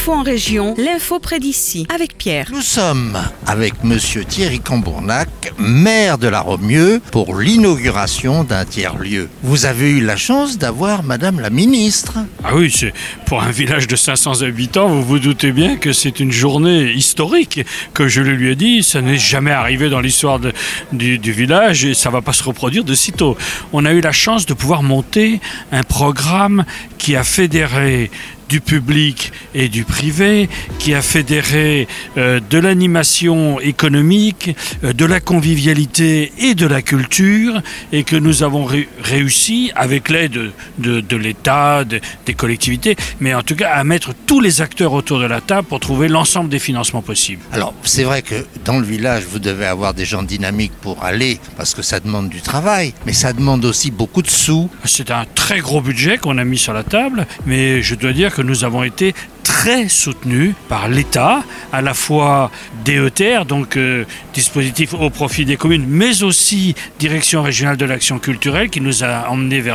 L'info en région, l'info près d'ici, avec Pierre. Nous sommes avec monsieur Thierry Cambournac, maire de La Romieu, pour l'inauguration d'un tiers-lieu. Vous avez eu la chance d'avoir madame la ministre. Ah oui, c'est pour un village de 500 habitants, vous vous doutez bien que c'est une journée historique. Que je lui ai dit, ça n'est jamais arrivé dans l'histoire du village et ça ne va pas se reproduire de sitôt. On a eu la chance de pouvoir monter un programme qui a fédéré du public et du privé, qui a fédéré de l'animation économique, de la convivialité et de la culture, et que nous avons réussi, avec l'aide de l'État, des collectivités, mais en tout cas à mettre tous les acteurs autour de la table pour trouver l'ensemble des financements possibles. Alors, c'est vrai que dans le village, vous devez avoir des gens dynamiques pour aller, parce que ça demande du travail, mais ça demande aussi beaucoup de sous. C'est un très gros budget qu'on a mis sur la table, mais je dois dire que nous avons été très soutenus par l'État, à la fois DETR, donc dispositif au profit des communes, mais aussi Direction régionale de l'action culturelle qui nous a emmenés vers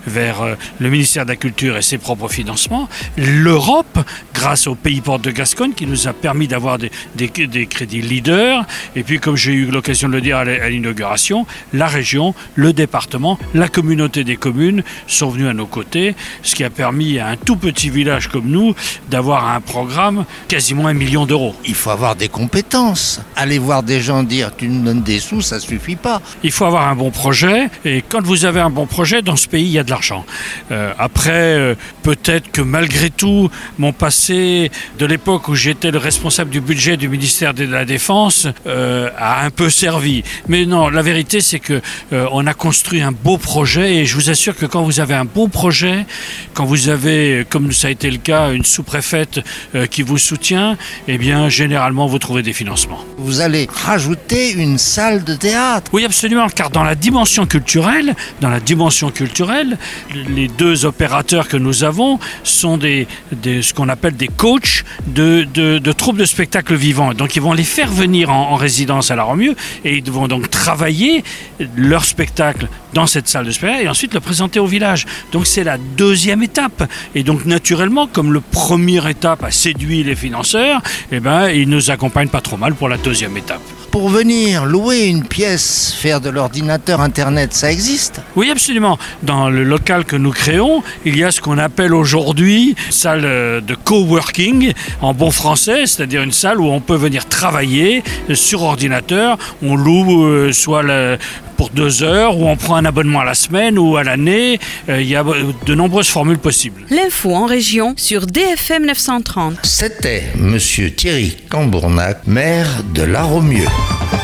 le ministère de la Culture et ses propres financements, l'Europe, grâce au Pays Portes de Gascogne, qui nous a permis d'avoir des crédits leaders, et puis comme j'ai eu l'occasion de le dire à l'inauguration, la région, le département, la communauté des communes sont venus à nos côtés, ce qui a permis à un tout petit village comme nous d'avoir un programme quasiment 1 million d'euros. Il faut avoir des compétences. Aller voir des gens dire tu nous donnes des sous, ça suffit pas. Il faut avoir un bon projet, et quand vous avez un bon projet, dans ce pays, il y a de l'argent. Après, peut-être que malgré tout, mon passé de l'époque où j'étais le responsable du budget du ministère de la Défense a un peu servi. Mais non, la vérité, c'est que on a construit un beau projet, et je vous assure que quand vous avez un beau projet, quand vous avez, comme ça a été le cas, une sous-préfète qui vous soutient, eh bien, généralement, vous trouvez des financements. Vous allez rajouter une salle de théâtre. Oui, absolument, car dans la dimension culturelle, les deux opérateurs que nous avons sont ce qu'on appelle des coachs de troupes de spectacles vivants. Donc, ils vont les faire venir en résidence à La Romieu, et ils vont donc travailler leur spectacle dans cette salle de spectacle et ensuite le présenter au village. Donc, c'est la deuxième étape. Et donc, naturellement, comme le première étape a séduit les financeurs, eh ben, ils nous accompagnent pas trop mal pour la deuxième étape. Pour venir louer une pièce, faire de l'ordinateur Internet, ça existe? Oui, absolument. Dans le local que nous créons, il y a ce qu'on appelle aujourd'hui salle de coworking, en bon français, c'est-à-dire une salle où on peut venir travailler sur ordinateur. On loue pour 2 heures, ou on prend un abonnement à la semaine ou à l'année. Il y a de nombreuses formules possibles. L'info en région sur DFM 930. C'était monsieur Thierry Cambournac, maire de La Romieu.